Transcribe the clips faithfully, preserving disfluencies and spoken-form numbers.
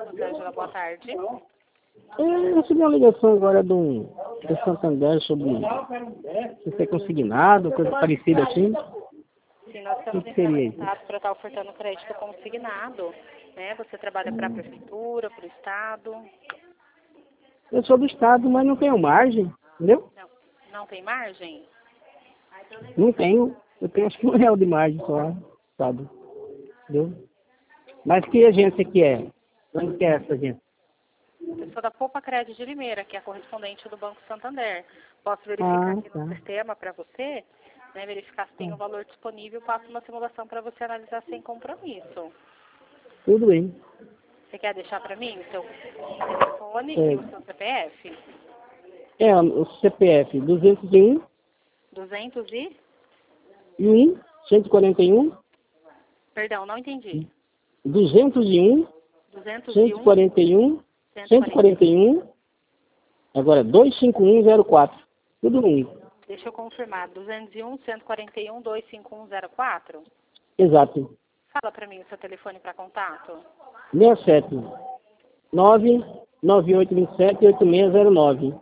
Rosângela, boa tarde. Eu recebi uma ligação agora do, do Santander sobre se ser consignado, coisa parecida assim. Sim, nós estamos entrando em contato para estar ofertando crédito consignado. Né? Você trabalha para a prefeitura, para o Estado? Eu sou do Estado, mas não tenho margem, entendeu? Não, não tem margem? Não tenho. Eu tenho acho que um real de margem só, Estado. Entendeu? Mas que agência que é? Onde que é essa agência? Eu sou da Poupa Crédito de Limeira, que é a correspondente do Banco Santander. Posso verificar Ah, aqui tá. no sistema para você, né, verificar se tem o um valor disponível, passo uma simulação para você analisar sem compromisso. Tudo bem. Você quer deixar para mim o seu telefone É. e o seu C P F? É, o C P F duzentos e um, duzentos e? e um, cento e quarenta e um, Perdão, não entendi. duzentos e um, duzentos e cento e um, quarenta e um, cento e quarenta e um, agora dois cinco um zero quatro. Tudo ruim. Deixa eu confirmar. duzentos e um, cento e quarenta e um, dois cinco um zero quatro? Exato. Fala para mim o seu telefone para contato. seis sete nove nove oito dois sete oito seis zero nove.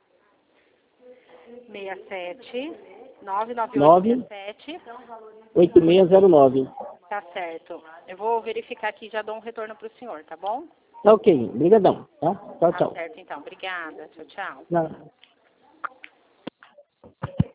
seis sete nove nove oito dois sete oito seis zero nove. Tá certo. Eu vou verificar aqui e já dou um retorno para o senhor, tá bom? Tá ok. Obrigadão. Tá? Tchau, Tá tchau. certo, então. Obrigada. Tchau, tchau. Não.